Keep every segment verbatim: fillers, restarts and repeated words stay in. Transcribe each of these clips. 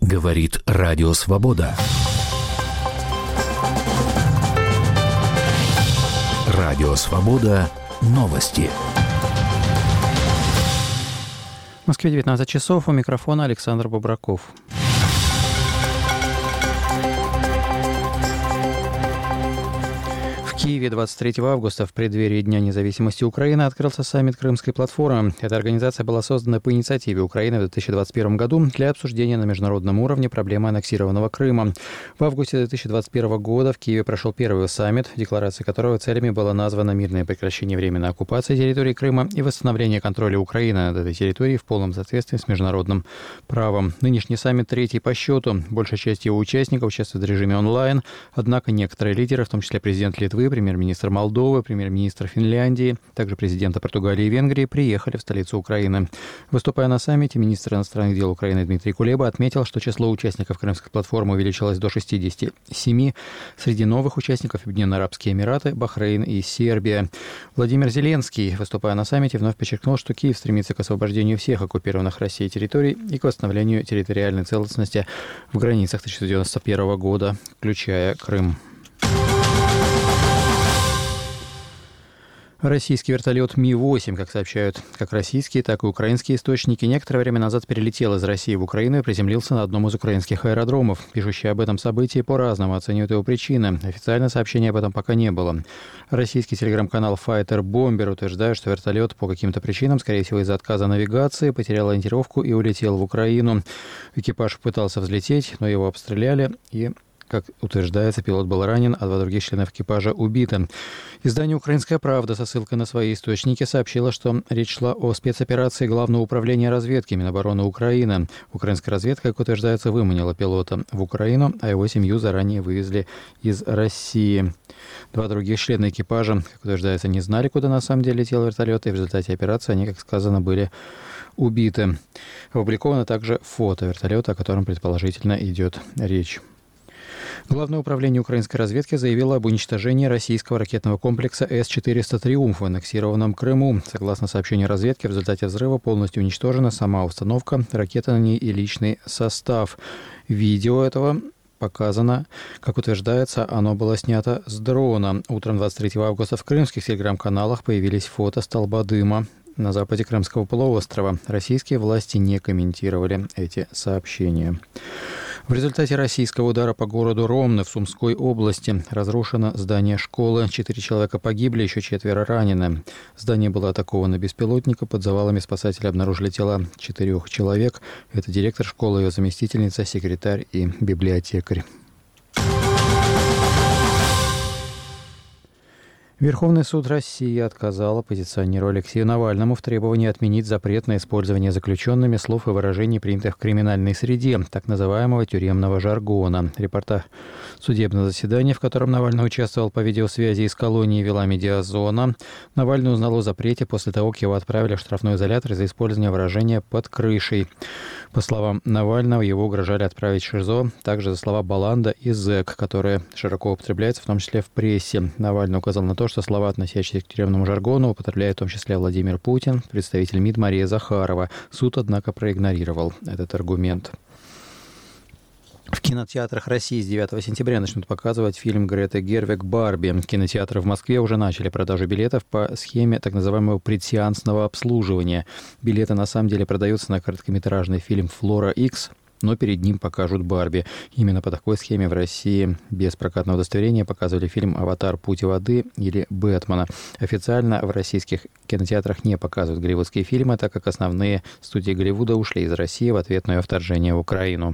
Говорит Радио Свобода. Радио Свобода. Новости. В Москве девятнадцать часов. У микрофона Александр Бобраков. В Киеве двадцать третьего августа в преддверии Дня независимости Украины открылся саммит Крымской платформы. Эта организация была создана по инициативе Украины в две тысячи двадцать первом году для обсуждения на международном уровне проблемы аннексированного Крыма. В августе две тысячи двадцать первого года в Киеве прошел первый саммит, декларацией которого целями было названо мирное прекращение временной оккупации территории Крыма и восстановление контроля Украины над этой территорией в полном соответствии с международным правом. Нынешний саммит третий по счету. Большая часть его участников участвует в режиме онлайн, однако некоторые лидеры, в том числе президент Литвы, премьер-министр Молдовы, премьер-министр Финляндии, также президенты Португалии и Венгрии приехали в столицу Украины. Выступая на саммите, министр иностранных дел Украины Дмитрий Кулеба отметил, что число участников Крымской платформы увеличилось до шестидесяти семи. Среди новых участников Объединенные Арабские Эмираты, Бахрейн и Сербия. Владимир Зеленский, выступая на саммите, вновь подчеркнул, что Киев стремится к освобождению всех оккупированных Россией территорий и к восстановлению территориальной целостности в границах тысяча девятьсот девяносто первого года, включая Крым. Российский вертолет Ми восемь, как сообщают как российские, так и украинские источники, некоторое время назад перелетел из России в Украину и приземлился на одном из украинских аэродромов. Пишущие об этом событии по-разному оценивают его причины. Официально сообщения об этом пока не было. Российский телеграм-канал Fighter Bomber утверждает, что вертолет по каким-то причинам, скорее всего из-за отказа навигации, потерял ориентировку и улетел в Украину. Экипаж пытался взлететь, но его обстреляли и... Как утверждается, пилот был ранен, а два других членов экипажа убиты. Издание «Украинская правда» со ссылкой на свои источники сообщило, что речь шла о спецоперации Главного управления разведки Минобороны Украины. Украинская разведка, как утверждается, выманила пилота в Украину, а его семью заранее вывезли из России. Два других члена экипажа, как утверждается, не знали, куда на самом деле летел вертолет, и в результате операции они, как сказано, были убиты. Опубликовано также фото вертолета, о котором предположительно идет речь. Главное управление украинской разведки заявило об уничтожении российского ракетного комплекса С четыреста «Триумф» в аннексированном Крыму. Согласно сообщению разведки, в результате взрыва полностью уничтожена сама установка, ракета на ней и личный состав. Видео этого показано, как утверждается, оно было снято с дрона. Утром двадцать третьего августа в крымских телеграм-каналах появились фото столба дыма на западе Крымского полуострова. Российские власти не комментировали эти сообщения. В результате российского удара по городу Ромны в Сумской области разрушено здание школы. Четыре человека погибли, еще четверо ранены. Здание было атаковано беспилотником. Под завалами спасатели обнаружили тела четырех человек. Это директор школы, ее заместительница, секретарь и библиотекарь. Верховный суд России отказал оппозиционеру Алексею Навальному в требовании отменить запрет на использование заключенными слов и выражений, принятых в криминальной среде, так называемого тюремного жаргона. Репортаж судебного заседания, в котором Навальный участвовал по видеосвязи из колонии, вела Медиазона. Навальный узнал о запрете после того, как его отправили в штрафной изолятор из-за использования выражения «под крышей». По словам Навального, его угрожали отправить в ШИЗО, также за слова «баланда» и «зэк», которые широко употребляются, в том числе в прессе. Навальный указал на то, что слова, относящиеся к тюремному жаргону, употребляет в том числе Владимир Путин, представитель МИД Мария Захарова. Суд, однако, проигнорировал этот аргумент. В кинотеатрах России с девятого сентября начнут показывать фильм Греты Гервиг «Барби». Кинотеатры в Москве уже начали продажу билетов по схеме так называемого предсеансного обслуживания. Билеты на самом деле продаются на короткометражный фильм «Флора Икс», но перед ним покажут «Барби». Именно по такой схеме в России без прокатного удостоверения показывали фильм «Аватар. Путь воды» или «Бэтмена». Официально в российских кинотеатрах не показывают голливудские фильмы, так как основные студии Голливуда ушли из России в ответ на ее вторжение в Украину.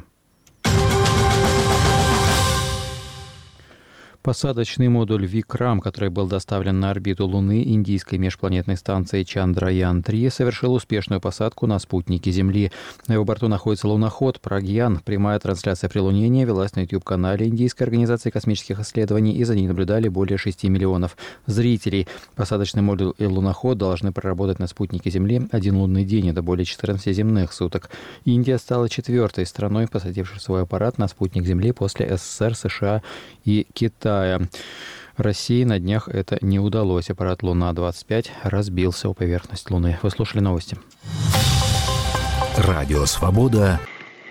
Посадочный модуль Викрам, который был доставлен на орбиту Луны индийской межпланетной станции Чандраян три, совершил успешную посадку на спутнике Земли. На его борту находится луноход Прагьян. Прямая трансляция прилунения велась на YouTube-канале Индийской организации космических исследований, и за ней наблюдали более шести миллионов зрителей. Посадочный модуль и луноход должны проработать на спутнике Земли один лунный день, это более четырнадцати земных суток. Индия стала четвертой страной, посадившей свой аппарат на спутник Земли после СССР, США и Китая. России на днях это не удалось. Аппарат «Луна-двадцать пять» разбился о поверхность Луны. Вы слушали новости. Радио «Свобода».